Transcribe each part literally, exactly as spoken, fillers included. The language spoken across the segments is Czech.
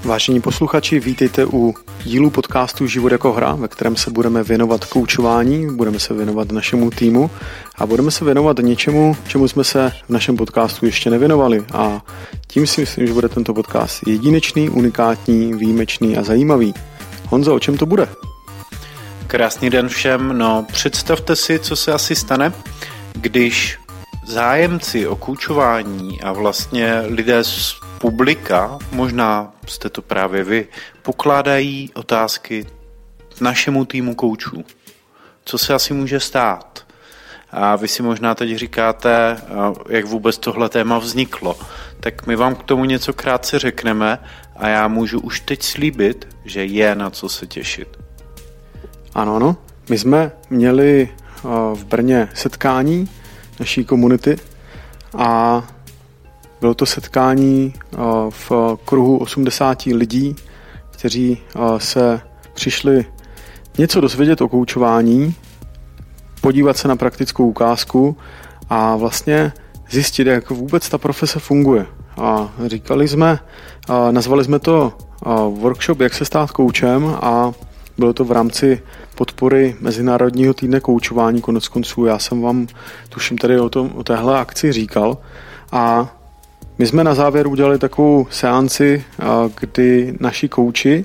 Vážení posluchači, vítejte u dílu podcastu Život jako hra, ve kterém se budeme věnovat koučování, budeme se věnovat našemu týmu a budeme se věnovat něčemu, čemu jsme se v našem podcastu ještě nevěnovali. A tím si myslím, že bude tento podcast jedinečný, unikátní, výjimečný a zajímavý. Honzo, o čem to bude? Krásný den všem. No, představte si, co se asi stane, když zájemci o koučování a vlastně lidé z publika, možná jste to právě vy, pokládají otázky našemu týmu koučů. Co se asi může stát? A vy si možná teď říkáte, jak vůbec tohle téma vzniklo. Tak my vám k tomu něco krátce řekneme a já můžu už teď slíbit, že je na co se těšit. Ano, ano. My jsme měli v Brně setkání naší komunity a bylo to setkání v kruhu osmdesáti lidí, kteří se přišli něco dozvědět o koučování, podívat se na praktickou ukázku a vlastně zjistit, jak vůbec ta profese funguje. A říkali jsme, nazvali jsme to workshop, jak se stát koučem a bylo to v rámci podpory Mezinárodního týdne koučování. Konec konců já jsem vám, tuším, tady o, tom, o téhle akci říkal. A my jsme na závěr udělali takovou seanci, kdy naši kouči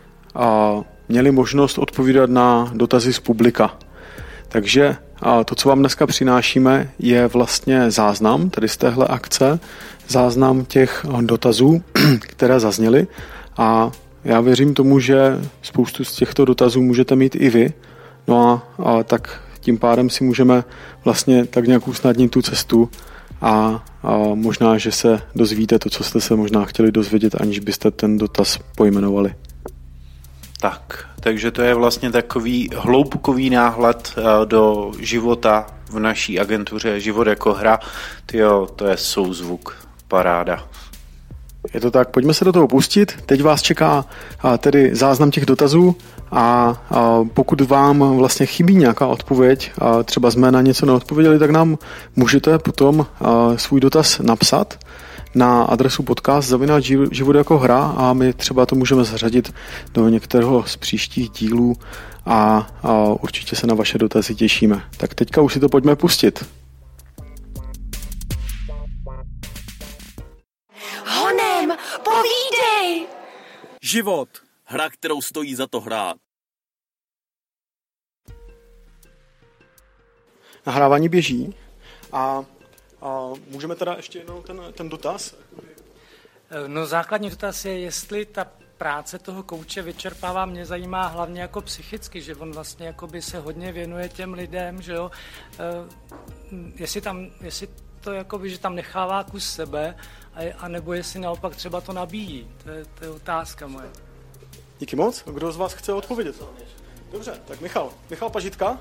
měli možnost odpovídat na dotazy z publika. Takže to, co vám dneska přinášíme, je vlastně záznam tady z téhle akce, záznam těch dotazů, které zazněly a já věřím tomu, že spoustu z těchto dotazů můžete mít i vy, no a, a tak tím pádem si můžeme vlastně tak nějak usnadnit tu cestu a, a možná, že se dozvíte to, co jste se možná chtěli dozvědět, aniž byste ten dotaz pojmenovali. Tak, takže to je vlastně takový hloubkový náhled do života v naší agentuře Život jako hra. Tyjo, to je souzvuk, paráda. Je to tak, pojďme se do toho pustit. Teď vás čeká a, tedy záznam těch dotazů a, a pokud vám vlastně chybí nějaká odpověď, a třeba jsme na něco neodpověděli, tak nám můžete potom a, svůj dotaz napsat na adresu podcast zavináč život jako hra a my třeba to můžeme zařadit do některého z příštích dílů a, a určitě se na vaše dotazy těšíme. Tak teďka už si to pojďme pustit. Honem, povídej! Život. Hra, kterou stojí za to hrát. Nahrávání běží a, a můžeme teda ještě jednou ten, ten dotaz? No základní dotaz je, jestli ta práce toho kouče vyčerpává, mě zajímá hlavně jako psychicky, že on vlastně jakoby se hodně věnuje těm lidem, že jo, e, jestli tam, jestli to jakoby, že tam nechává kus sebe, a, a nebo jestli naopak třeba to nabíjí, to je, to je otázka moje. Díky moc, kdo z vás chce odpovědět? Dobře, tak Michal, Michal Pažitka?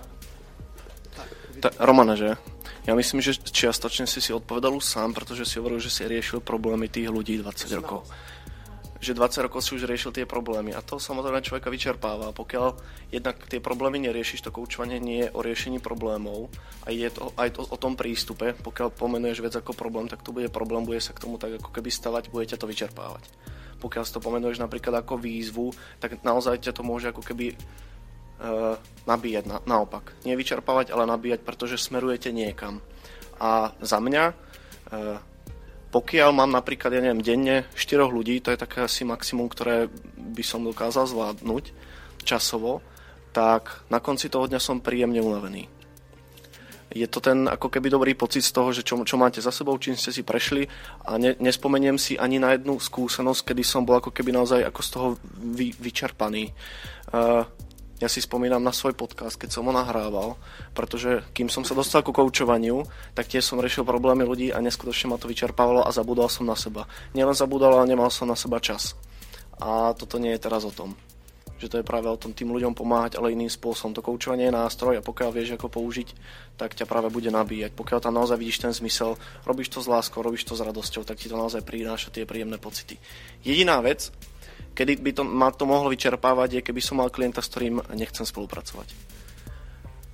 Ta, Romane, že? Ja myslím, že čiastočne si si odpovedal už sám, pretože si hovoril, že si riešil problémy tých ľudí dvadsať rokov. Že dvadsať rokov si už riešil tie problémy a to samozrejme človeka vyčerpáva. Pokiaľ jednak tie problémy neriešiš, to koučovanie nie je o riešení problémov a je to aj to, o tom prístupe. Pokiaľ pomenuješ vec ako problém, tak to bude problém, bude sa k tomu tak ako keby stavať, bude ťa to vyčerpávať. Pokiaľ si to pomenuješ napríklad ako výzvu, tak naozaj ťa to môže ako keby Uh, nabíjať, na, naopak. Nie vyčerpávať, ale nabíjať, pretože smerujete niekam. A za mňa, uh, pokiaľ mám napríklad, ja neviem, denne štyroch ľudí, to je také asi maximum, ktoré by som dokázal zvládnuť časovo, tak na konci toho dňa som príjemne unavený. Je to ten ako keby dobrý pocit z toho, že čo, čo máte za sebou, čím ste si prešli a ne, nespomeniem si ani na jednu skúsenosť, kedy som bol ako keby naozaj ako z toho vy, vyčerpaný. Uh, Ja si spomínam na svoj podcast, keď som ho nahrával, pretože kým som sa dostal ku koučovaniu, tak tiež som riešil problémy ľudí a neskutočne ma to vyčerpávalo a zabudol som na seba. Nielen zabudol, ale nemal som na seba čas. A toto nie je teraz o tom. Že to je práve o tom tým ľuďom pomáhať, ale iným spôsobom. To koučovanie je nástroj a pokiaľ vieš, ako použiť, tak ťa práve bude nabíjať. Pokiaľ tam naozaj vidíš ten zmysel, robíš to s láskou, robíš to s radosťou, tak ti to naozaj prináša tie príjemné pocity. Jediná vec, kedy by to, ma to mohlo vyčerpávať, je keby som mal klienta, s ktorým nechcem spolupracovať.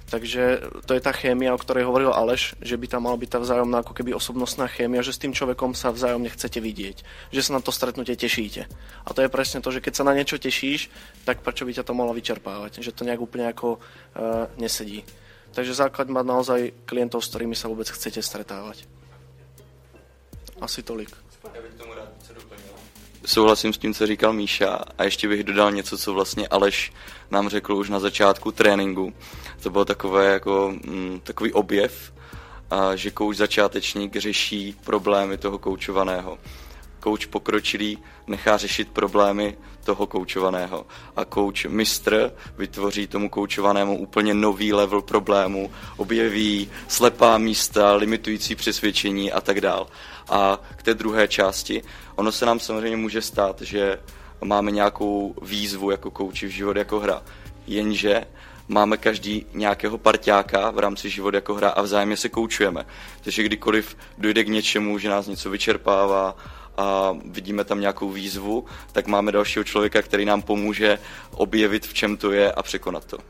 Takže to je tá chémia, o ktorej hovoril Aleš, že by tam mala byť tá vzájomná ako keby osobnostná chémia, že s tým človekom sa vzájomne chcete vidieť, že sa na to stretnutie tešíte. A to je presne to, že keď sa na niečo tešíš, tak prečo by ťa to malo vyčerpávať, že to nejak úplne ako uh, nesedí. Takže základ mať naozaj klientov, s ktorými sa vôbec chcete stretávať. Asi tolik. Já bych tomu rád něco doplnil. Souhlasím s tím, co říkal Míša, a ještě bych dodal něco, co vlastně Aleš nám řekl už na začátku tréninku. To bylo takové jako mm, takový objev, a že kouč začátečník řeší problémy toho koučovaného. Kouč pokročilý nechá řešit problémy toho koučovaného. A kouč mistr vytvoří tomu koučovanému úplně nový level problému, objeví slepá místa, limitující přesvědčení a tak dál. A k té druhé části, ono se nám samozřejmě může stát, že máme nějakou výzvu jako kouči v život jako hra, jenže máme každý nějakého parťáka v rámci život jako hra a vzájemně se koučujeme. Takže kdykoliv dojde k něčemu, že nás něco vyčerpává a vidíme tam nějakou výzvu, tak máme dalšího člověka, který nám pomůže objevit, v čem to je a překonat to.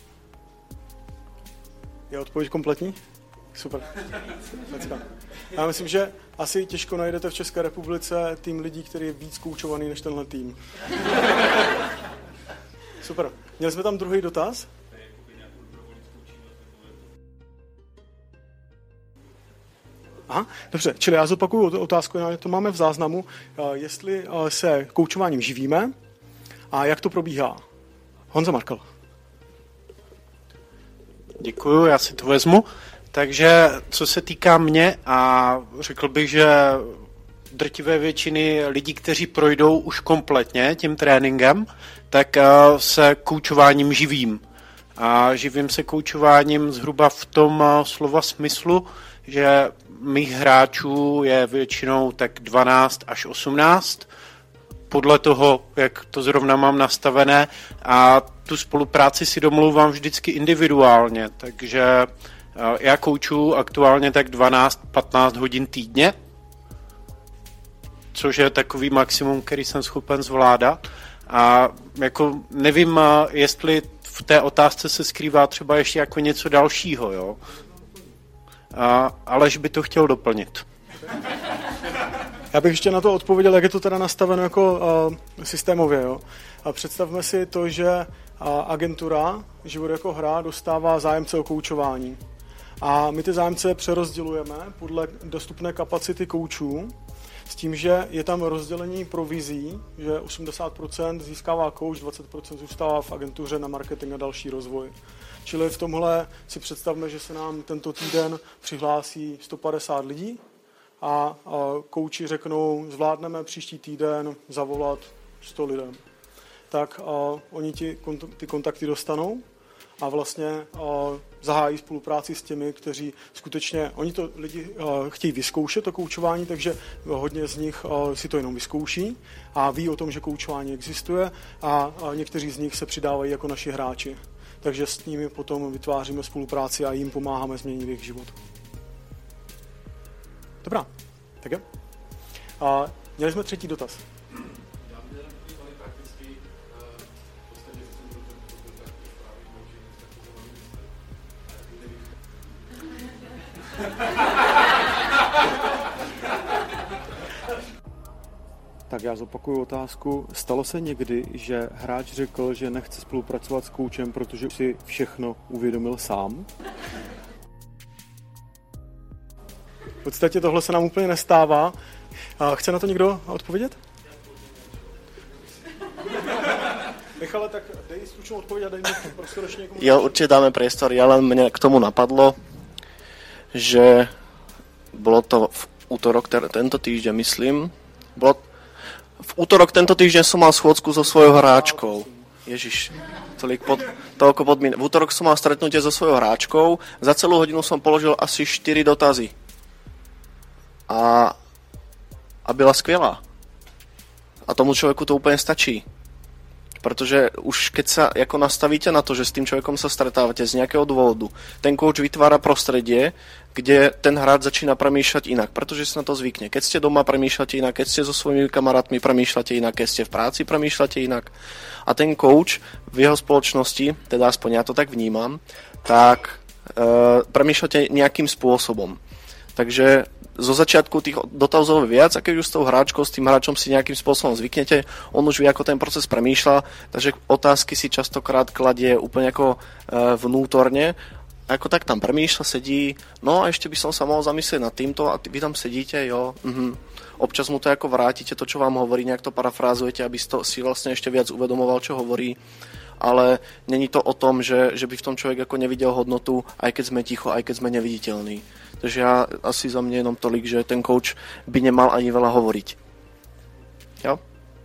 Je odpověď kompletní? Super. Já myslím, že asi těžko najdete v České republice tým lidí, který je víc koučovaný než tenhle tým. Super. Měli jsme tam druhý dotaz? Aha, dobře, čili já zopakuju otázku, to máme v záznamu, jestli se koučováním živíme a jak to probíhá. Honza Markel. Děkuju, já si to vezmu. Takže co se týká mě, a řekl bych, že drtivé většiny lidí, kteří projdou už kompletně tím tréninkem, tak se koučováním živím. A živím se koučováním zhruba v tom slova smyslu, že mých hráčů je většinou tak dvanáct až osmnáct, podle toho, jak to zrovna mám nastavené, a tu spolupráci si domlouvám vždycky individuálně, takže já koučuju aktuálně tak dvanáct patnáct hodin týdně, což je takový maximum, který jsem schopen zvládat. A jako nevím, jestli v té otázce se skrývá třeba ještě jako něco dalšího, jo. A Aleš by to chtěl doplnit. Já bych ještě na to odpověděl, jak je to teda nastaveno jako uh, systémově. Jo. A představme si to, že uh, agentura Život jako hra dostává zájemce o koučování. A my ty zájemce přerozdělujeme podle dostupné kapacity koučů, s tím, že je tam rozdělení provizí, že osmdesát procent získává kouč, dvacet procent zůstává v agentuře na marketing a další rozvoj. Čili v tomhle si představme, že se nám tento týden přihlásí sto padesát lidí a, a kouči řeknou, zvládneme příští týden zavolat sto lidem. Tak a, oni ti, ty kontakty dostanou a vlastně a, zahájí spolupráci s těmi, kteří skutečně, oni to lidi a, chtějí vyzkoušet, to koučování, takže hodně z nich a, si to jenom vyzkouší a ví o tom, že koučování existuje a, a někteří z nich se přidávají jako naši hráči. Takže s nimi potom vytváříme spolupráci a jim pomáháme změnit jejich život. Dobrá, tak jo. A měli jsme třetí dotaz. Tak já zopakuju otázku. Stalo se někdy, že hráč řekl, že nechce spolupracovat s koučem, protože si všechno uvědomil sám? V podstatě tohle se nám úplně nestává. Chce na to někdo odpovědět? Michale, tak dej stručnou odpověď a dej mi prostor ještě někomu. Jo, určite dáme priestor. Ja len mne k tomu napadlo, že bolo to v útorok, tento týždeň, myslím, bolo v útorok tento týždeň som mal schôdzku so svojou hráčkou. Ježiš, toľko pod, toľko podmín. V útorok som mal stretnutie so svojou hráčkou. Za celú hodinu som položil asi štyri dotazy. A, a byla skvělá. A tomu človeku to úplne stačí. Protože už keď sa jako nastavíte na to, že s tým človekom sa stretávate z nejakého dôvodu, ten coach vytvára prostredie, kde ten hráč začína premýšľať inak, pretože si na to zvykne. Keď ste doma, premýšľate inak, keď ste so svojimi kamarátmi, premýšľate inak, keď ste v práci, premýšľate inak. A ten coach v jeho spoločnosti, teda aspoň ja to tak vnímam, tak premýšľate nejakým spôsobom. Takže zo začiatku tých dotazov je viac, a keď už s tou hráčkou, s tým hráčom si nejakým spôsobom zvyknete, on už vie, ako ten proces premýšľa, takže otázky si častokrát kladie úplne ako vnútorne, ako tak tam premýšľa, sedí, no a ešte by som sa mohol zamyslieť nad týmto a vy tam sedíte, jo, mhm. Občas mu to ako vrátite, to, čo vám hovorí, nejak to parafrázujete, aby si vlastne ešte viac uvedomoval, čo hovorí, ale není to o tom, že, že by v tom človek ako nevidel hodnotu, aj keď sme ticho, aj keď sme neviditeľní. Takže ja asi za mňa jenom tolik, že ten coach by nemal ani veľa hovoriť. Jo?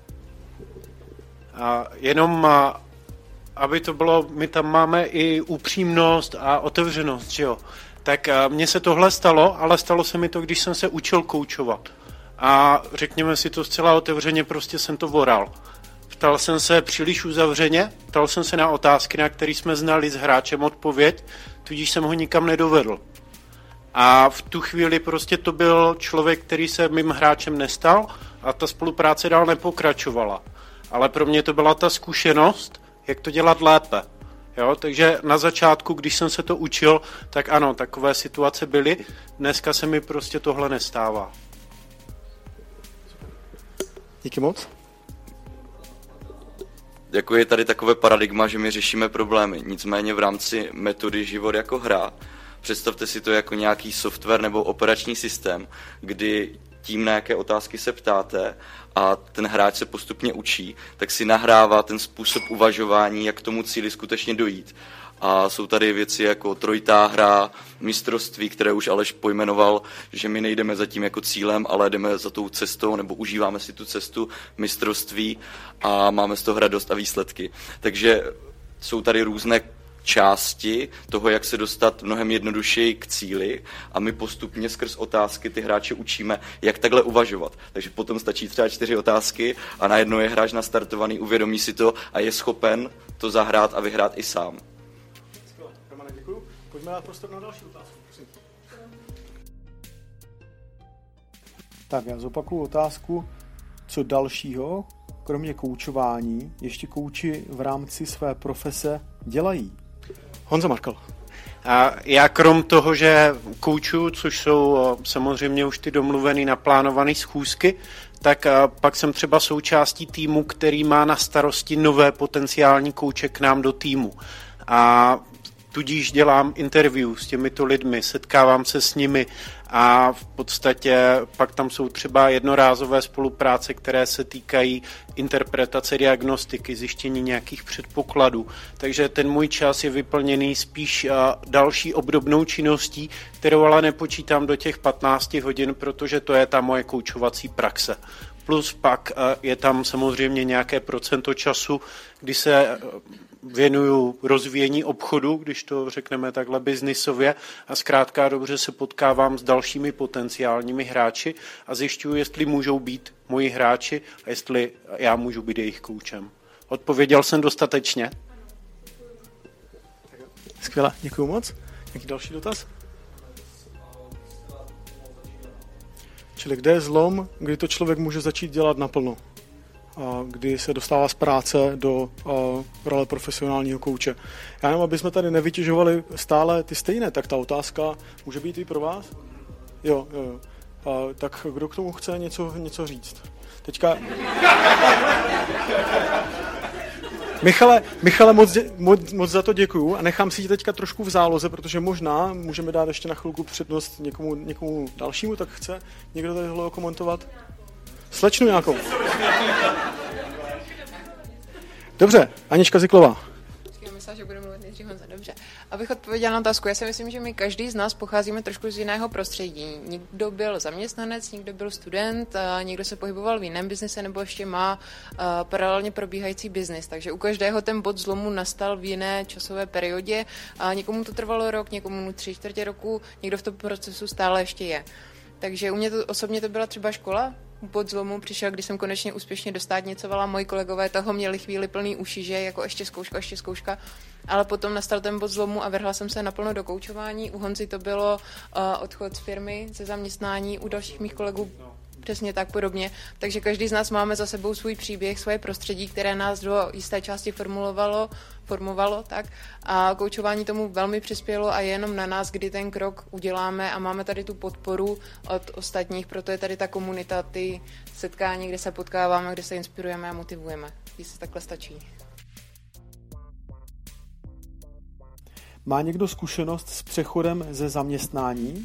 A jenom, aby to bylo, my tam máme i upřímnost a otevřenost, že jo? Tak mně se tohle stalo, ale stalo se mi to, když jsem se učil koučovat. A řekněme si to zcela otevřeně, prostě jsem to voral. Ptal jsem se příliš uzavřeně, ptal jsem se na otázky, na které jsme znali s hráčem odpověď, tudíž jsem ho nikam nedovedl. A v tu chvíli prostě to byl člověk, který se mým hráčem nestal a ta spolupráce dál nepokračovala. Ale pro mě to byla ta zkušenost, jak to dělat lépe. Jo? Takže na začátku, když jsem se to učil, tak ano, takové situace byly. Dneska se mi prostě tohle nestává. Díky moc. Jako je tady takové paradigma, že my řešíme problémy. Nicméně v rámci metody život jako hra, představte si to jako nějaký software nebo operační systém, kdy tím, na jaké otázky se ptáte a ten hráč se postupně učí, tak si nahrává ten způsob uvažování, jak k tomu cíli skutečně dojít. A jsou tady věci jako trojitá hra, mistrovství, které už Aleš pojmenoval, že my nejdeme za tím jako cílem, ale jdeme za tou cestou, nebo užíváme si tu cestu mistrovství a máme z toho radost a výsledky. Takže jsou tady různé části toho, jak se dostat mnohem jednodušeji k cíli a my postupně skrz otázky ty hráče učíme, jak takhle uvažovat. Takže potom stačí třeba čtyři otázky a najednou je hráč nastartovaný, uvědomí si to a je schopen to zahrát a vyhrát i sám. Romane, děkuju. Pojďme dát prostor na další otázku. Prosím. Tak já zopakuju otázku, co dalšího, kromě koučování, ještě kouči v rámci své profese dělají. Honza Markl. A já krom toho, že koučuju, což jsou samozřejmě už ty domluvený, naplánované schůzky, tak pak jsem třeba součástí týmu, který má na starosti nové potenciální kouče k nám do týmu. A tudíž dělám interview s těmito lidmi, setkávám se s nimi a v podstatě pak tam jsou třeba jednorázové spolupráce, které se týkají interpretace diagnostiky, zjištění nějakých předpokladů. Takže ten můj čas je vyplněný spíš další obdobnou činností, kterou ale nepočítám do těch patnáct hodin, protože to je ta moje koučovací praxe. Plus pak je tam samozřejmě nějaké procento času, kdy se věnuju rozvíjení obchodu, když to řekneme takhle biznisově, a zkrátka dobře se potkávám s dalšími potenciálními hráči a zjišťuju, jestli můžou být moji hráči a jestli já můžu být jejich koučem. Odpověděl jsem dostatečně? Skvěle, děkuju moc. Jaký další dotaz? Čili kde je zlom, kdy to člověk může začít dělat naplno? A kdy se dostává z práce do a, role profesionálního kouče. Já nevím, aby jsme tady nevytěžovali stále ty stejné, tak ta otázka může být i pro vás? Jo, jo, jo. A, tak kdo k tomu chce něco, něco říct? Teďka... Michale, Michale moc, dě, moc, moc za to děkuju a nechám si ji teďka trošku v záloze, protože možná můžeme dát ještě na chvilku přednost někomu, někomu dalšímu, tak chce někdo tady tohle komentovat? Slečnu nějakou. Dobře, Anička Ziklová. Já myslím, že budu mluvit nejdřív Honza. Dobře. Abych odpověděla na otázku, já si myslím, že my každý z nás pocházíme trošku z jiného prostředí. Někdo byl zaměstnanec, někdo byl student, někdo se pohyboval v jiném biznise nebo ještě má paralelně probíhající biznis. Takže u každého ten bod zlomu nastal v jiné časové periodě. A někomu to trvalo rok, někomu tři čtvrtě roku, někdo v tom procesu stále ještě je. Takže u mě to osobně to byla třeba škola. Bod zlomu přišel, když jsem konečně úspěšně dostátnicovala. Moji kolegové toho měli chvíli plný uši, že jako ještě zkouška, ještě zkouška. Ale potom nastal ten bod zlomu a vrhla jsem se naplno do koučování. U Honzy to bylo uh, odchod z firmy, ze zaměstnání, u dalších mých kolegů Přesně tak podobně. Takže každý z nás máme za sebou svůj příběh, svoje prostředí, které nás do jisté části formulovalo, formovalo, tak. A koučování tomu velmi přispělo a je jenom na nás, kdy ten krok uděláme a máme tady tu podporu od ostatních, proto je tady ta komunita, ty setkání, kde se potkáváme, kde se inspirujeme a motivujeme. Když se takhle stačí. Má někdo zkušenost s přechodem ze zaměstnání?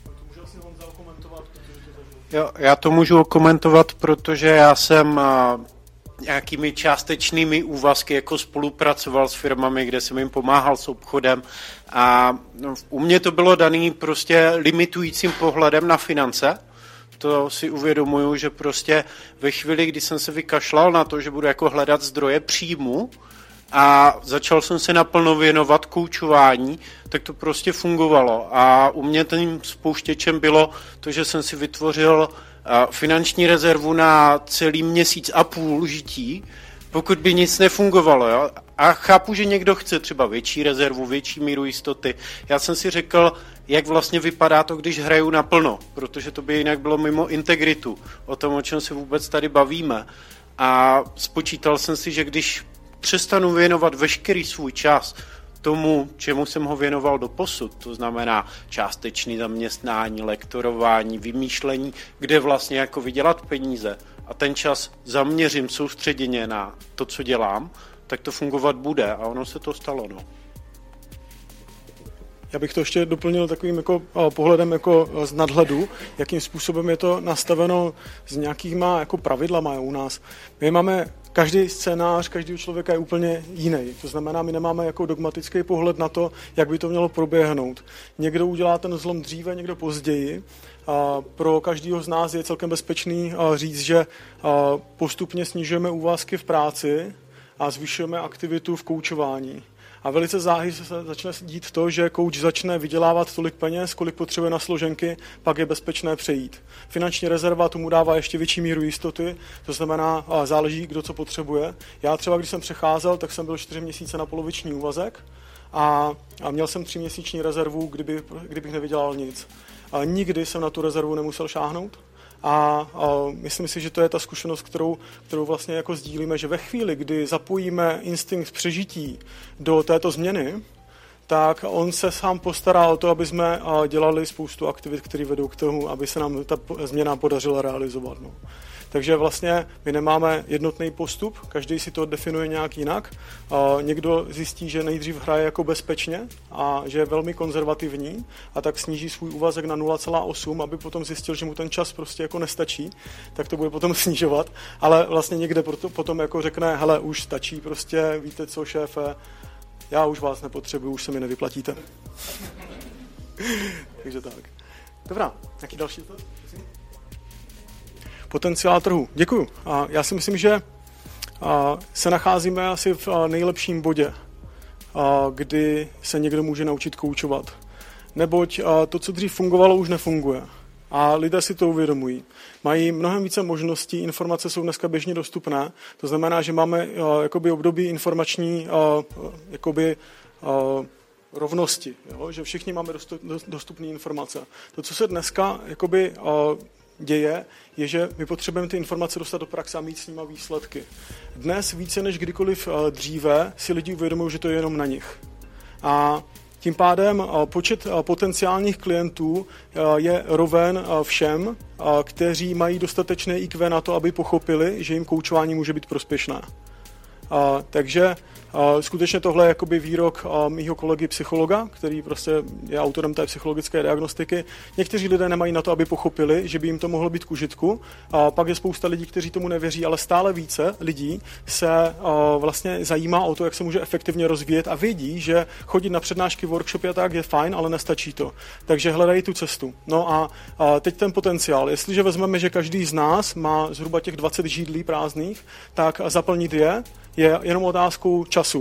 Jo, já to můžu komentovat, protože já jsem a, nějakými částečnými úvazky jako spolupracoval s firmami, kde jsem jim pomáhal s obchodem a no, u mě to bylo daný prostě limitujícím pohledem na finance. To si uvědomuju, že prostě ve chvíli, kdy jsem se vykašlal na to, že budu jako hledat zdroje příjmu, a začal jsem se naplno věnovat koučování, tak to prostě fungovalo. A u mě tím spouštěčem bylo to, že jsem si vytvořil finanční rezervu na celý měsíc a půl žití, pokud by nic nefungovalo. Jo? A chápu, že někdo chce třeba větší rezervu, větší míru jistoty. Já jsem si řekl, jak vlastně vypadá to, když hraju naplno, protože to by jinak bylo mimo integritu, o tom, o čem se vůbec tady bavíme. A spočítal jsem si, že když přestanu věnovat veškerý svůj čas tomu, čemu jsem ho věnoval doposud, to znamená částečné zaměstnání, lektorování, vymýšlení, kde vlastně jako vydělat peníze a ten čas zaměřím soustředěně na to, co dělám, tak to fungovat bude a ono se to stalo. No. Já bych to ještě doplnil takovým jako pohledem jako z nadhledu, jakým způsobem je to nastaveno s nějakýma jako pravidlama u nás. My máme každý scénář, každý člověka je úplně jiný. To znamená, my nemáme jako dogmatický pohled na to, jak by to mělo proběhnout. Někdo udělá ten zlom dříve, někdo později. A pro každého z nás je celkem bezpečný říct, že postupně snižujeme úvazky v práci a zvyšujeme aktivitu v koučování. A velice záhy se začne dít to, že kouč začne vydělávat tolik peněz, kolik potřebuje na složenky, pak je bezpečné přejít. Finanční rezerva tomu dává ještě větší míru jistoty, to znamená, záleží, kdo co potřebuje. Já třeba, když jsem přecházel, tak jsem byl čtyři měsíce na poloviční úvazek a, a měl jsem tříměsíční rezervu, kdyby, kdybych nevydělal nic. A nikdy jsem na tu rezervu nemusel šáhnout. A, a myslím si, že to je ta zkušenost, kterou, kterou vlastně jako sdílíme, že ve chvíli, kdy zapojíme instinkt přežití do této změny, tak on se sám postará o to, aby jsme dělali spoustu aktivit, které vedou k tomu, aby se nám ta změna podařila realizovat. No. Takže vlastně my nemáme jednotný postup, každý si to definuje nějak jinak. Někdo zjistí, že nejdřív hraje jako bezpečně a že je velmi konzervativní a tak sníží svůj úvazek na nula celá osm, aby potom zjistil, že mu ten čas prostě jako nestačí, tak to bude potom snižovat, ale vlastně někde potom jako řekne, hele, už stačí prostě, víte co, šéfe, já už vás nepotřebuju, už se mi nevyplatíte. Takže tak. Dobrá, nějaký další to? Potenciál trhu. Děkuju. A já si myslím, že se nacházíme asi v nejlepším bodě, kdy se někdo může naučit koučovat. Neboť to, co dřív fungovalo, už nefunguje. A lidé si to uvědomují. Mají mnohem více možností, informace jsou dneska běžně dostupné. To znamená, že máme jakoby období informační jakoby, rovnosti, jo? Že všichni máme dostupné informace. To, co se dneska jakoby, děje, je, že my potřebujeme ty informace dostat do praxe a mít s nima výsledky. Dnes více než kdykoliv dříve si lidi uvědomují, že to je jenom na nich. A tím pádem počet potenciálních klientů je roven všem, kteří mají dostatečné í kvé na to, aby pochopili, že jim koučování může být prospěšné. Takže skutečně tohle je jakoby výrok mýho kolegy psychologa, který prostě je autorem té psychologické diagnostiky. Někteří lidé nemají na to, aby pochopili, že by jim to mohlo být k užitku. A pak je spousta lidí, kteří tomu nevěří, ale stále více lidí se vlastně zajímá o to, jak se může efektivně rozvíjet a vědí, že chodit na přednášky, workshopy a tak je fajn, ale nestačí to. Takže hledají tu cestu. No a teď ten potenciál. Jestliže vezmeme, že každý z nás má zhruba těch dvacet židlí prázdných, tak zaplnit je je jenom otázkou času.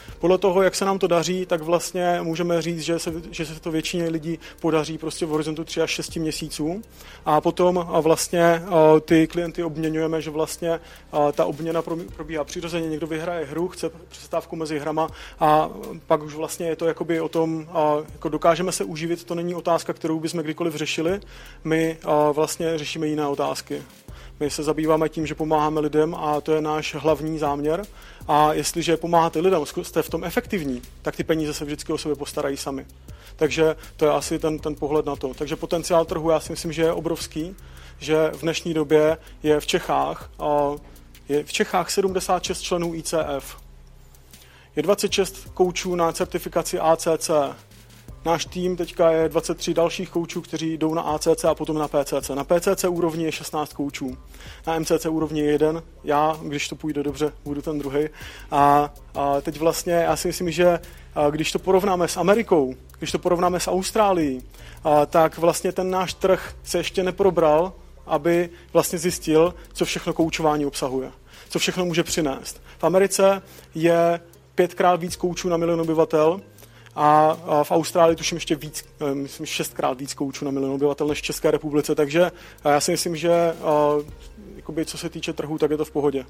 Podle toho, jak se nám to daří, tak vlastně můžeme říct, že se, že se to většině lidí podaří prostě v horizontu tři až šest měsíců. A potom vlastně ty klienty obměňujeme, že vlastně ta obměna probíhá přirozeně, někdo vyhraje hru, chce přestávku mezi hrama a pak už vlastně je to jakoby o tom, jako dokážeme se uživit, to není otázka, kterou bychom kdykoliv řešili, my vlastně řešíme jiné otázky. My se zabýváme tím, že pomáháme lidem a to je náš hlavní záměr. A jestliže pomáháte lidem, jste v tom efektivní, tak ty peníze se vždycky o sebe postarají sami. Takže to je asi ten, ten pohled na to. Takže potenciál trhu, já si myslím, že je obrovský, že v dnešní době je v Čechách, je v Čechách sedmdesát šest členů I C F. Je dvacet šest koučů na certifikaci A C C. Náš tým teďka je dvacet tři dalších koučů, kteří jdou na A C C a potom na P C C. Na P C C úrovni je šestnáct koučů. Na M C C úrovni je jeden. Já, když to půjde dobře, budu ten druhý. A, a teď vlastně já si myslím, že když to porovnáme s Amerikou, když to porovnáme s Austrálií, a, tak vlastně ten náš trh se ještě neprobral, aby vlastně zjistil, co všechno koučování obsahuje. Co všechno může přinést. V Americe je pětkrát víc koučů na milion obyvatel, a v Austrálii tuším ještě víc, myslím šestkrát víc koučů na milion obyvatel než v České republice, takže já si myslím, že jakoby, co se týče trhu, tak je to v pohodě.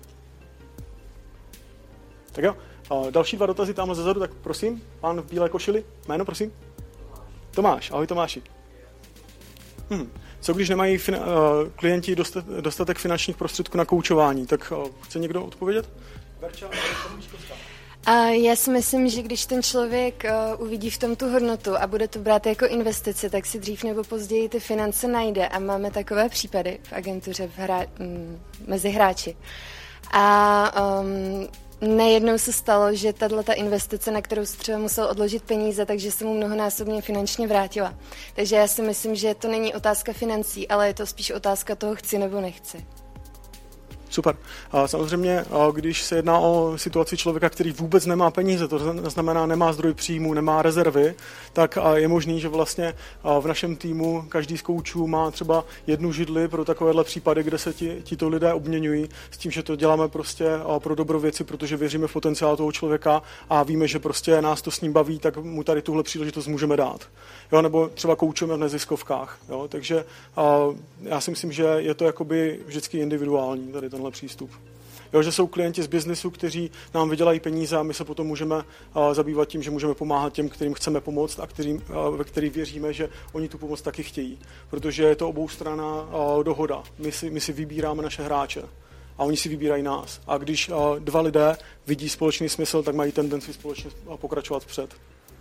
Tak jo, další dva dotazy tamhle zezadu, tak prosím, pán v bílé košili, jméno prosím? Tomáš, ahoj Tomáši. Hm. Co když nemají fin- klienti dostatek finančních prostředků na koučování, tak chce někdo odpovědět? Verča, A já si myslím, že když ten člověk uh, uvidí v tom tu hodnotu a bude to brát jako investici, tak si dřív nebo později ty finance najde a máme takové případy v agentuře v hra- m, mezi hráči. A um, nejednou se stalo, že tato investice, na kterou si třeba musel odložit peníze, takže se mu mnohonásobně finančně vrátila. Takže já si myslím, že to není otázka financí, ale je to spíš otázka toho chci nebo nechci. Super. A samozřejmě, když se jedná o situaci člověka, který vůbec nemá peníze, to znamená nemá zdroj příjmu, nemá rezervy, tak je možný, že vlastně v našem týmu každý z koučů má třeba jednu židli pro takovéhle případy, kde se ti, tito lidé obměňují, s tím, že to děláme prostě pro dobro věci, protože věříme v potenciál toho člověka a víme, že prostě nás to s ním baví, tak mu tady tuhle příležitost můžeme dát. Jo, nebo třeba koučujeme v neziskovkách. Jo, takže já si myslím, že je to jakoby vždycky individuální tady tenhle přístup. Jo, že jsou klienti z biznesu, kteří nám vydělají peníze a my se potom můžeme uh, zabývat tím, že můžeme pomáhat těm, kterým chceme pomoct a kterým, uh, ve kterých věříme, že oni tu pomoc taky chtějí. Protože je to oboustranná uh, dohoda. My si, my si vybíráme naše hráče a oni si vybírají nás. A když uh, dva lidé vidí společný smysl, tak mají tendenci společně pokračovat vpřed.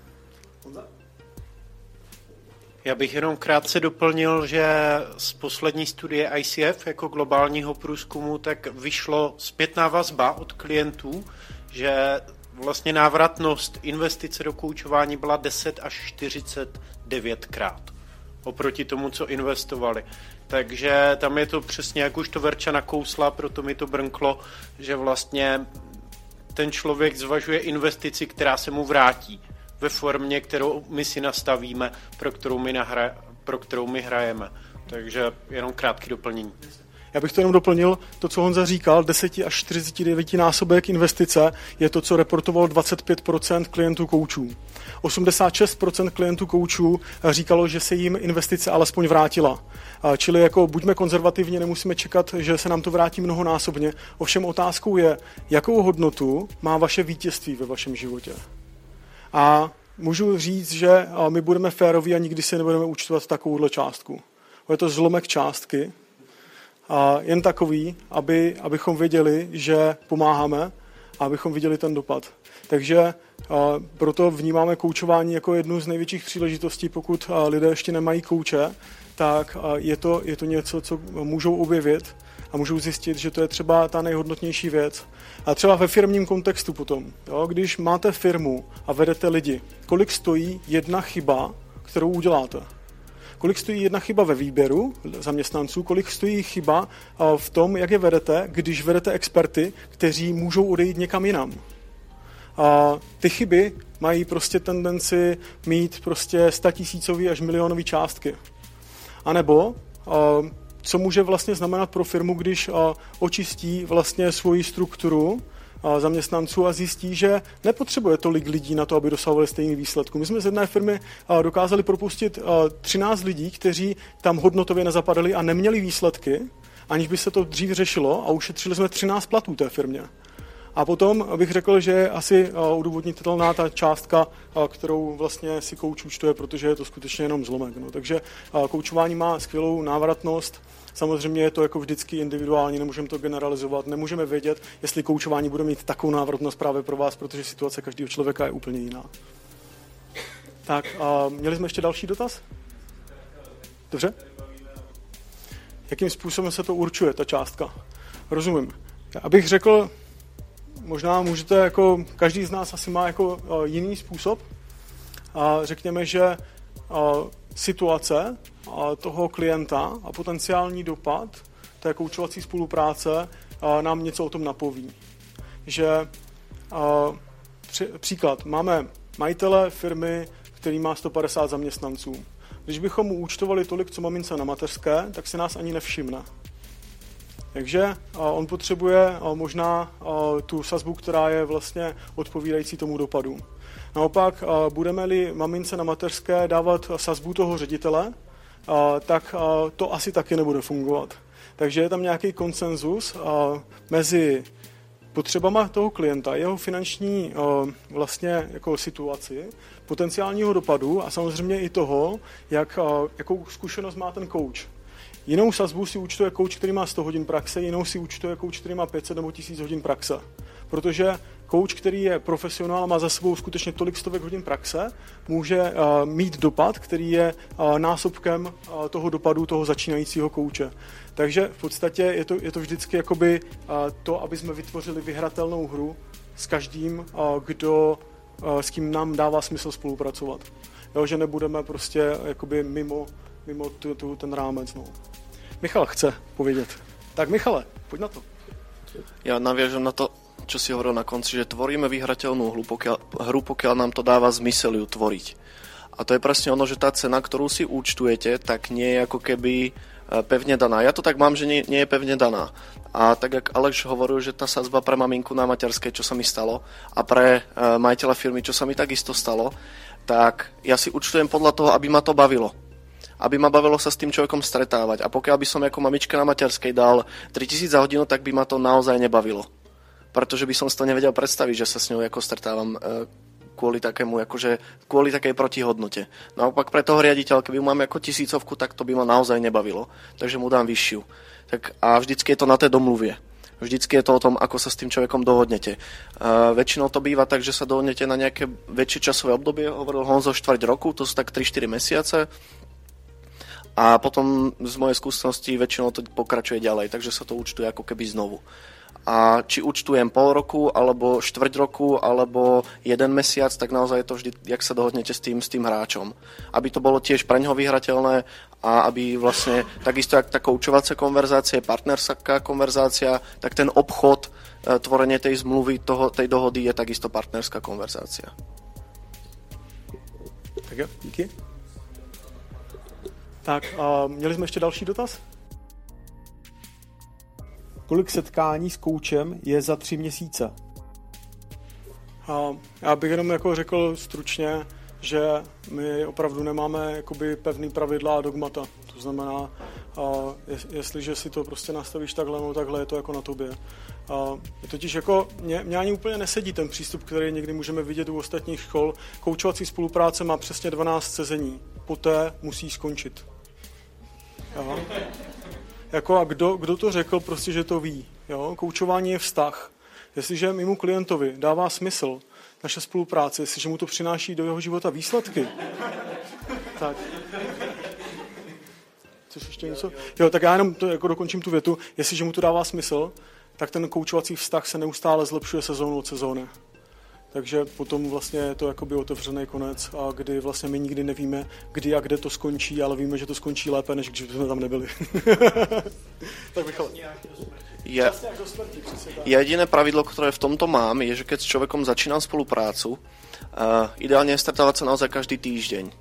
Já bych jenom krátce doplnil, že z poslední studie I C F jako globálního průzkumu tak vyšlo zpětná vazba od klientů, že vlastně návratnost investice do koučování byla deset až čtyřicet devět krát oproti tomu, co investovali. Takže tam je to přesně, jak už to Verča nakousla, proto mi to brnklo, že vlastně ten člověk zvažuje investici, která se mu vrátí ve formě, kterou my si nastavíme, pro kterou my, nahra, pro kterou my hrajeme. Takže jenom krátký doplnění. Já bych to jenom doplnil, to, co Honza říkal, deset až čtyřicet devět násobek investice je to, co reportovalo dvacet pět procent klientů koučů. osmdesát šest procent klientů koučů říkalo, že se jim investice alespoň vrátila. Čili jako buďme konzervativní, nemusíme čekat, že se nám to vrátí mnohonásobně. Ovšem otázkou je, jakou hodnotu má vaše vítězství ve vašem životě. A můžu říct, že my budeme féroví a nikdy si nebudeme účtovat takovouhle částku. Je to zlomek částky, a jen takový, aby, abychom věděli, že pomáháme a abychom viděli ten dopad. Takže proto vnímáme koučování jako jednu z největších příležitostí, pokud lidé ještě nemají kouče, tak je to, je to něco, co můžou objevit a můžou zjistit, že to je třeba ta nejhodnotnější věc. A třeba ve firmním kontextu potom, jo, když máte firmu a vedete lidi, kolik stojí jedna chyba, kterou uděláte? Kolik stojí jedna chyba ve výběru zaměstnanců, kolik stojí chyba v tom, jak je vedete, když vedete experty, kteří můžou odejít někam jinam. A ty chyby mají prostě tendenci mít prostě statisícový až milionový částky. A nebo co může vlastně znamenat pro firmu, když očistí vlastně svoji strukturu zaměstnanců a zjistí, že nepotřebuje tolik lidí na to, aby dosahovali stejný výsledku. My jsme z jedné firmy dokázali propustit třináct lidí, kteří tam hodnotově nezapadali a neměli výsledky, aniž by se to dřív řešilo, a ušetřili jsme třináct platů té firmě. A potom bych řekl, že je asi udůvodnitelná ta částka, kterou vlastně si kouč účtuje, protože je to skutečně jenom zlomek. No. Takže koučování má skvělou návratnost. Samozřejmě je to jako vždycky individuální, nemůžeme to generalizovat, nemůžeme vědět, jestli koučování bude mít takovou návratnost právě pro vás, protože situace každého člověka je úplně jiná. Tak, a měli jsme ještě další dotaz? Dobře? Jakým způsobem se to určuje, ta částka? Rozumím. Abych řekl, možná můžete, jako každý z nás asi má jako uh, jiný způsob. A řekněme, že uh, situace uh, toho klienta a potenciální dopad té koučovací spolupráce uh, nám něco o tom napoví. Že uh, při, příklad, máme majitele firmy, který má sto padesát zaměstnanců. Když bychom mu účtovali tolik, co mamince na mateřské, tak si nás ani nevšimne. Takže on potřebuje možná tu sazbu, která je vlastně odpovídající tomu dopadu. Naopak, budeme-li mamince na mateřské dávat sazbu toho ředitele, tak to asi taky nebude fungovat. Takže je tam nějaký konsenzus mezi potřebama toho klienta, jeho finanční vlastně jako situaci, potenciálního dopadu a samozřejmě i toho, jak, jakou zkušenost má ten coach. Jinou sazbu si účtuje coach, který má sto hodin praxe, jinou si účtuje coach, který má pět set nebo tisíc hodin praxe. Protože coach, který je profesionál a má za sebou skutečně tolik stovek hodin praxe, může uh, mít dopad, který je uh, násobkem uh, toho dopadu toho začínajícího kouče. Takže v podstatě je to, je to vždycky jakoby, uh, to, aby jsme vytvořili vyhratelnou hru s každým, uh, kdo, uh, s kým nám dává smysl spolupracovat. Jo, že nebudeme prostě jakoby mimo, mimo tu, tu, ten rámec. No. Michal chce povědět. Tak Michale, pojď na to. Ja naviažem na to, čo si hovoril na konci, že tvoríme vyhrateľnú hru pokiaľ, hru, pokiaľ nám to dáva zmysel ju tvoriť. A to je presne ono, že tá cena, ktorú si účtujete, tak nie je ako keby pevne daná. Ja to tak mám, že nie, nie je pevne daná. A tak, jak Aleš hovoril, že tá sadzba pre maminku na materskej, čo sa mi stalo, a pre uh, majiteľa firmy, čo sa mi takisto stalo, tak ja si účtujem podľa toho, aby ma to bavilo. Aby ma bavilo sa s tým človekom stretávať. A pokiaľ by som ako mamička na materskej dal tritisíc za hodinu, tak by ma to naozaj nebavilo. Pretože by som si to nevedel predstaviť, že sa s ňou ako stretávam kvôli takému, akože kvôli takej protihodnote. Naopak pre toho riaditeľa, keby mu mám ako tisícovku, tak to by ma naozaj nebavilo. Takže mu dám vyššiu. Tak a vždycky je to na tej domluvie. Vždycky je to o tom, ako sa s tým človekom dohodnete. Uh, väčšinou to býva tak, že sa dohodnete na nejaké väčšie časové obdobie. Hovoril Honzo štvrť roku, to sú tak tri štyri mesiace. A potom z mojej skúsenosti väčšinou to pokračuje ďalej, takže sa to účtuje ako keby znovu. A či účtujem pol roku, alebo štvrť roku, alebo jeden mesiac, tak naozaj je to vždy, jak sa dohodnete s tým, s tým hráčom. Aby to bolo tiež pre ňoho vyhrateľné a aby vlastne, takisto jak tá koučovacia konverzácia, partnerská konverzácia, tak ten obchod, tvorenie tej zmluvy, toho, tej dohody je takisto partnerská konverzácia. Tak jo, díky. Tak a měli jsme ještě další dotaz? Kolik setkání s koučem je za tři měsíce? A já bych jenom jako řekl stručně, že my opravdu nemáme jakoby pevný pravidla a dogmata. To znamená, a jestliže si to prostě nastavíš takhle, no takhle je to jako na tobě. A totiž jako mě, mě ani úplně nesedí ten přístup, který někdy můžeme vidět u ostatních škol. Koučovací spolupráce má přesně dvanáct sezení. Poté musí skončit. Aha. Jako a kdo, kdo to řekl, prostě, že to ví. Jo? Koučování je vztah. Jestliže mému klientovi dává smysl naše spolupráce, jestliže mu to přináší do jeho života výsledky, tak... Chceš ještě něco? Jo, tak já jenom to, jako dokončím tu větu. Jestliže mu to dává smysl, tak ten koučovací vztah se neustále zlepšuje sezónu od sezóny. Takže potom vlastně je to jakoby otevřený konec, a kdy vlastně my nikdy nevíme, kdy a kde to skončí, ale víme, že to skončí lépe, než když jsme tam nebyli. Tak Michal. Ja, jediné pravidlo, ktoré v tomto mám, je, že keď s človekom začínam spoluprácu, uh, ideálne je stretávať sa naozaj každý týždeň.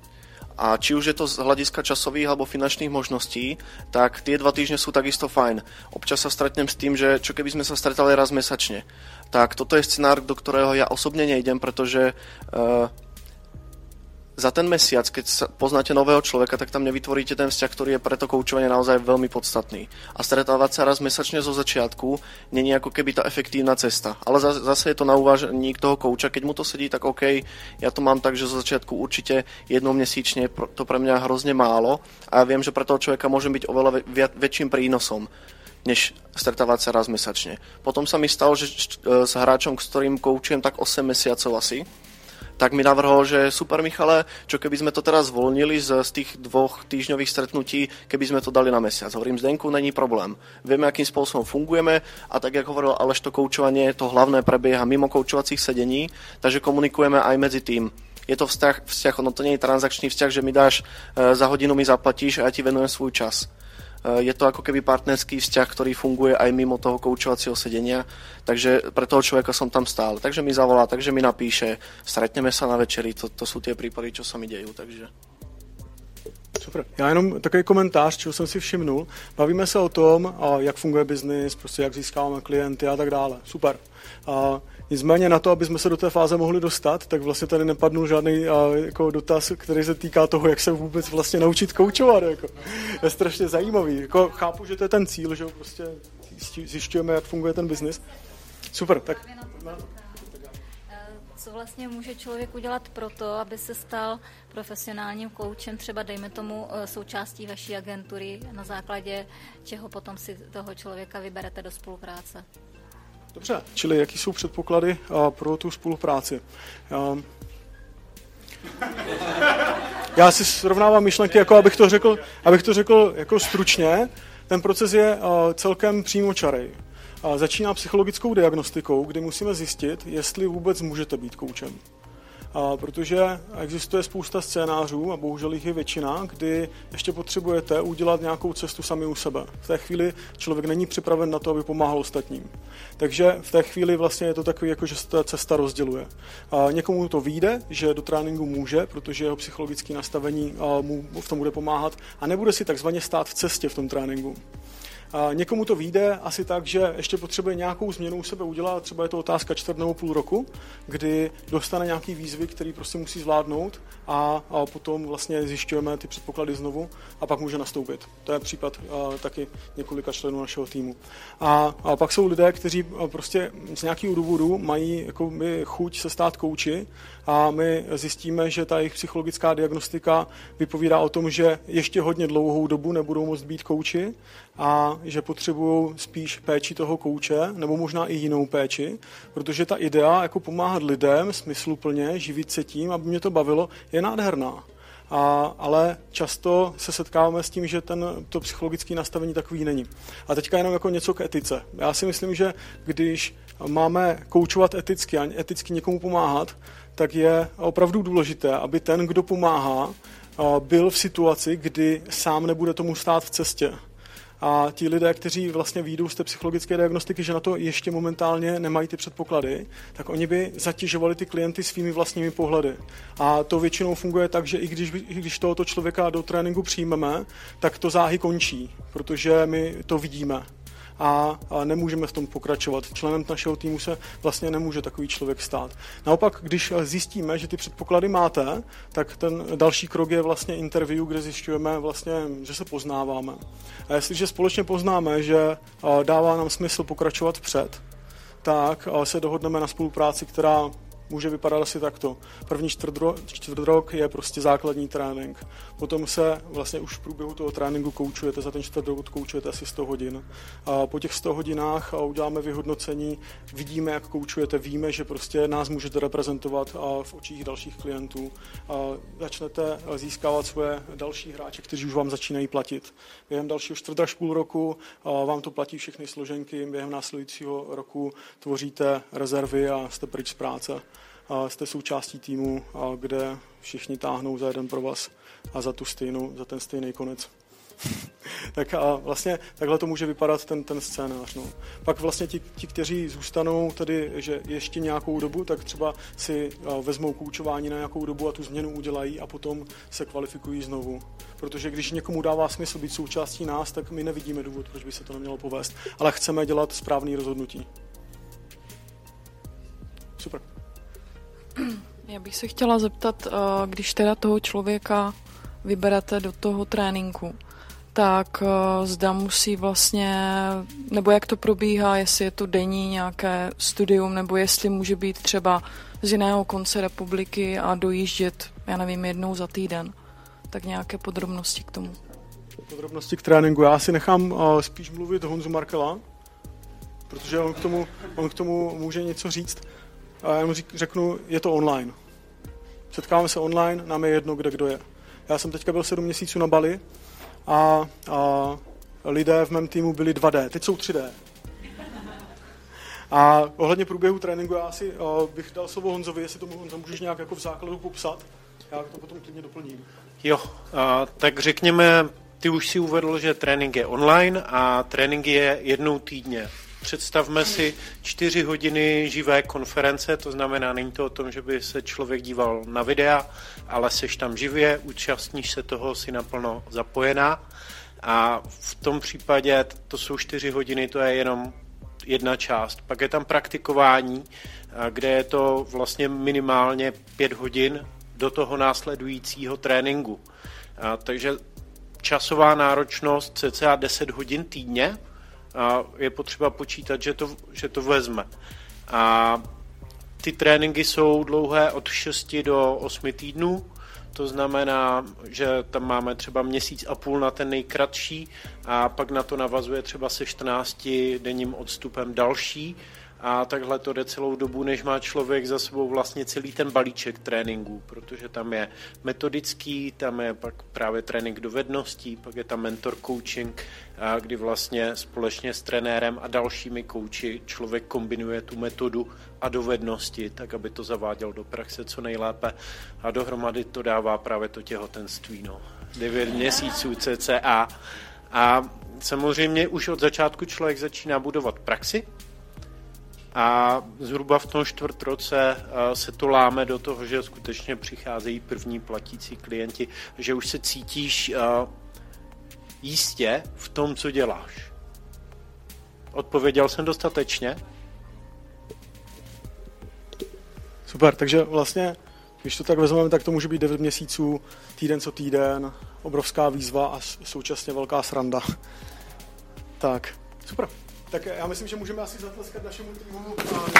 A či už je to z hľadiska časových alebo finančných možností, tak tie dva týždne sú takisto fajn. Občas sa stretnem s tým, že čo keby sme sa stretali raz mesačne. Tak toto je scenár, do ktorého ja osobne nejdem, pretože uh, za ten mesiac, keď sa poznáte nového človeka, tak tam nevytvoríte ten vzťah, ktorý je pre to koučovanie naozaj veľmi podstatný. A stretávať sa raz mesačne zo začiatku nie je ako keby tá efektívna cesta. Ale zase je to na uvážení toho kouča. Keď mu to sedí, tak OK, ja to mám tak, že zo začiatku určite jednou měsíčne to pre mňa hrozne málo a ja viem, že pre toho človeka môže byť oveľa väčším prínosom než stretávať sa raz mesačne. Potom sa mi stalo, že s hráčom, s ktorým koučujem tak osem mesiacov asi, tak mi navrhol, že super Michale, čo keby sme to teraz zvolnili z, z tých dvoch týždňových stretnutí, keby sme to dali na mesiac. Hovorím, Zdenku, není problém. Vieme, akým spôsobom fungujeme a tak, jak hovoril Aleš, to koučovanie, to hlavné prebieha mimo koučovacích sedení, takže komunikujeme aj medzi tým. Je to vzťah, vzťah, ono to nie je transakčný vzťah, že mi dáš, e, za hodinu mi zaplatíš a ja ti venujem svůj čas. Je to ako keby partnerský vzťah, ktorý funguje aj mimo toho koučovacieho sedenia, takže pre toho človeka som tam stále. Takže mi zavolá, takže mi napíše, stretneme sa na večeri, to, to sú tie prípady, čo sa mi dejú, takže... Super. Já jenom takový komentář, čeho jsem si všimnul. Bavíme se o tom, jak funguje biznis, prostě jak získáváme klienty a tak dále. Super. A nicméně na to, aby jsme se do té fáze mohli dostat, tak vlastně tady nepadnul žádný jako dotaz, který se týká toho, jak se vůbec vlastně naučit koučovat. Jako. Je strašně zajímavý. Jako, chápu, že to je ten cíl, že prostě zjišťujeme, jak funguje ten biznis. Super. Tak... Co vlastně může člověk udělat pro to, aby se stal profesionálním koučem, třeba dejme tomu součástí vaší agentury, na základě čeho potom si toho člověka vyberete do spolupráce? Dobře, čili jaký jsou předpoklady pro tu spolupráci? Já si srovnávám myšlenky, jako abych to řekl, abych to řekl jako stručně. Ten proces je celkem přímočarej. Začíná psychologickou diagnostikou, kdy musíme zjistit, jestli vůbec můžete být koučem. A protože existuje spousta scénářů, a bohužel jich je většina, kdy ještě potřebujete udělat nějakou cestu sami u sebe. V té chvíli člověk není připraven na to, aby pomáhal ostatním. Takže v té chvíli vlastně je to takový, jako že se ta cesta rozděluje. A někomu to vyjde, že do tréninku může, protože jeho psychologické nastavení mu v tom bude pomáhat a nebude si takzvaně stát v cestě v tom tréninku. A někomu to vyjde asi tak, že ještě potřebuje nějakou změnu u sebe udělat, třeba je to otázka čtvrt nebo půl roku, kdy dostane nějaký výzvy, který prostě musí zvládnout a, a potom vlastně zjišťujeme ty předpoklady znovu a pak může nastoupit. To je případ a, taky několika členů našeho týmu. A, a pak jsou lidé, kteří prostě z nějakého důvodu mají jako my chuť se stát kouči a my zjistíme, že ta jejich psychologická diagnostika vypovídá o tom, že ještě hodně dlouhou dobu nebudou moct být kouči a že potřebují spíš péči toho kouče, nebo možná i jinou péči, protože ta idea jako pomáhat lidem smysluplně, živit se tím, aby mě to bavilo, je nádherná. A, ale často se setkáváme s tím, že ten, to psychologické nastavení takový není. A teďka jenom jako něco k etice. Já si myslím, že když máme koučovat eticky a eticky někomu pomáhat, tak je opravdu důležité, aby ten, kdo pomáhá, byl v situaci, kdy sám nebude tomu stát v cestě. A ti lidé, kteří vlastně výjdou z té psychologické diagnostiky, že na to ještě momentálně nemají ty předpoklady, tak oni by zatěžovali ty klienty svými vlastními pohledy. A to většinou funguje tak, že i když, i když tohoto člověka do tréninku přijmeme, tak to záhy končí, protože my to vidíme. A, a nemůžeme v tom pokračovat. Členem našeho týmu se vlastně nemůže takový člověk stát. Naopak, když zjistíme, že ty předpoklady máte, tak ten další krok je vlastně interview, kde zjišťujeme vlastně, že se poznáváme. A jestliže společně poznáme, že dává nám smysl pokračovat vpřed, tak se dohodneme na spolupráci, která může vypadat asi takto. První čtvrt rok je prostě základní trénink. Potom se vlastně už v průběhu toho tréninku koučujete, za ten čtvrt rok koučujete asi sto hodin. A po těch sto hodinách uděláme vyhodnocení, vidíme, jak koučujete, víme, že prostě nás můžete reprezentovat v očích dalších klientů. A začnete získávat svoje další hráče, kteří už vám začínají platit. Během dalšího čtvrt až půl roku vám to platí všechny složenky, během následujícího roku tvoříte rezervy a jste pryč z práce. A jste součástí týmu, kde všichni táhnou za jeden provaz a za, tu stejnou, za ten stejný konec. Tak a vlastně takhle to může vypadat ten, ten scénář. No. Pak vlastně ti, ti, kteří zůstanou tedy, že ještě nějakou dobu, tak třeba si vezmou koučování na nějakou dobu a tu změnu udělají a potom se kvalifikují znovu. Protože když někomu dává smysl být součástí nás, tak my nevidíme důvod, proč by se to nemělo povést. Ale chceme dělat správný rozhodnutí. Super. Já bych se chtěla zeptat, když teda toho člověka vyberete do toho tréninku, tak zda musí vlastně, nebo jak to probíhá, jestli je to denní nějaké studium, nebo jestli může být třeba z jiného konce republiky a dojíždět, já nevím, jednou za týden. Tak nějaké podrobnosti k tomu. Podrobnosti k tréninku. Já si nechám uh, spíš mluvit Honzu Markela, protože on k tomu, on k tomu může něco říct. A já mu řeknu, je to online. Setkáváme se online, nám je jedno, kde kdo je. Já jsem teďka byl sedm měsíců na Bali a, a lidé v mém týmu byli dva dé, teď jsou tři dé. A ohledně průběhu tréninku já si uh, bych dal slovo Honzovi, jestli tomu Honzo můžeš nějak jako v základu popsat. Já to potom klidně doplním. Jo, a, tak řekněme, ty už si uvedl, že trénink je online a trénink je jednou týdně. Představme si čtyři hodiny živé konference, to znamená, není to o tom, že by se člověk díval na videa, ale seš tam živě, účastníš se toho, si naplno zapojená a v tom případě to jsou čtyři hodiny, to je jenom jedna část. Pak je tam praktikování, kde je to vlastně minimálně pět hodin do toho následujícího tréninku. A, takže časová náročnost cca deset hodin týdně a je potřeba počítat, že to, že to vezme. A ty tréninky jsou dlouhé od šesti do osmi týdnů, to znamená, že tam máme třeba měsíc a půl na ten nejkratší a pak na to navazuje třeba se čtrnácti denním odstupem další a takhle to jde celou dobu, než má člověk za sebou vlastně celý ten balíček tréninků, protože tam je metodický, tam je pak právě trénink dovedností, pak je tam mentor coaching, kdy vlastně společně s trenérem a dalšími kouči člověk kombinuje tu metodu a dovednosti, tak aby to zaváděl do praxe co nejlépe a dohromady to dává právě to těhotenství, no. devět měsíců cca a samozřejmě už od začátku člověk začíná budovat praxi, a zhruba v tom čtvrt roce se to láme do toho, že skutečně přicházejí první platící klienti, že už se cítíš jistě v tom, co děláš. Odpověděl jsem dostatečně? Super, takže vlastně, když to tak vezmeme, tak to může být devět měsíců, týden co týden, obrovská výzva a současně velká sranda. Tak, super. Tak já myslím, že můžeme asi zatleskat našemu týmu.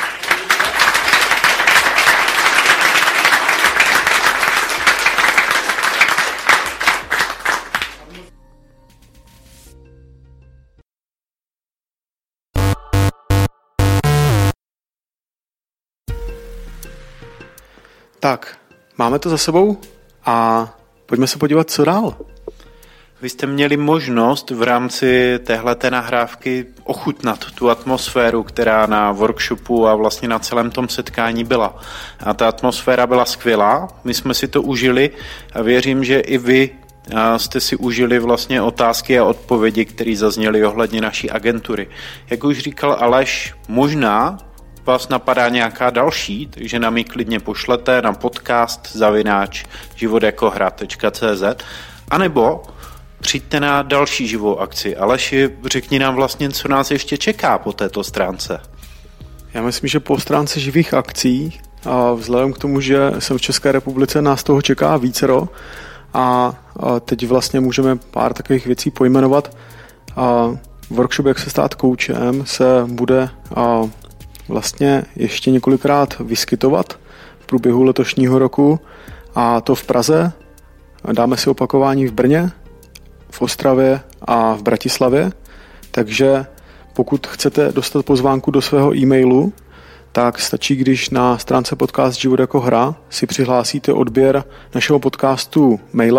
Tak, máme to za sebou a pojďme se podívat, co dál. Vy jste měli možnost v rámci téhleté nahrávky ochutnat tu atmosféru, která na workshopu a vlastně na celém tom setkání byla. A ta atmosféra byla skvělá, my jsme si to užili a věřím, že i vy jste si užili vlastně otázky a odpovědi, které zazněly ohledně naší agentury. Jak už říkal Aleš, možná vás napadá nějaká další, takže nám ji klidně pošlete na podcast zavináč životjakohra tečka cé zet anebo přijďte na další živou akci. Aleši, řekni nám vlastně, co nás ještě čeká po této stránce. Já myslím, že po stránce živých akcí a vzhledem k tomu, že jsem v České republice, nás toho čeká vícero a teď vlastně můžeme pár takových věcí pojmenovat. A workshop, jak se stát koučem, se bude vlastně ještě několikrát vyskytovat v průběhu letošního roku a to v Praze. Dáme si opakování v Brně, v Ostravě a v Bratislavě, takže pokud chcete dostat pozvánku do svého e-mailu, tak stačí, když na stránce podcast Život jako hra si přihlásíte odběr našeho podcastu mailem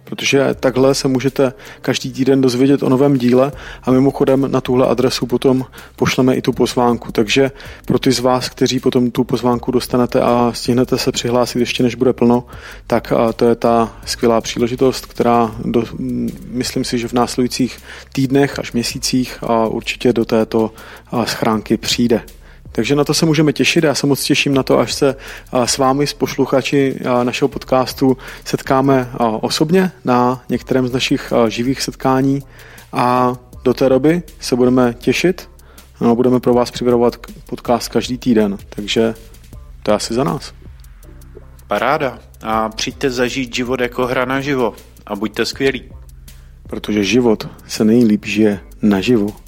protože takhle se můžete každý týden dozvědět o novém díle a mimochodem na tuhle adresu potom pošleme i tu pozvánku. Takže pro ty z vás, kteří potom tu pozvánku dostanete a stihnete se přihlásit ještě než bude plno, tak to je ta skvělá příležitost, která do, myslím si, že v následujících týdnech až měsících určitě do této schránky přijde. Takže na to se můžeme těšit. Já se moc těším na to, až se s vámi, s posluchači našeho podcastu setkáme osobně na některém z našich živých setkání a do té doby se budeme těšit. No, budeme pro vás připravovat podcast každý týden, takže to je asi za nás. Paráda. A přijďte zažít život jako hra naživo a buďte skvělí. Protože život se nejlíp žije naživu.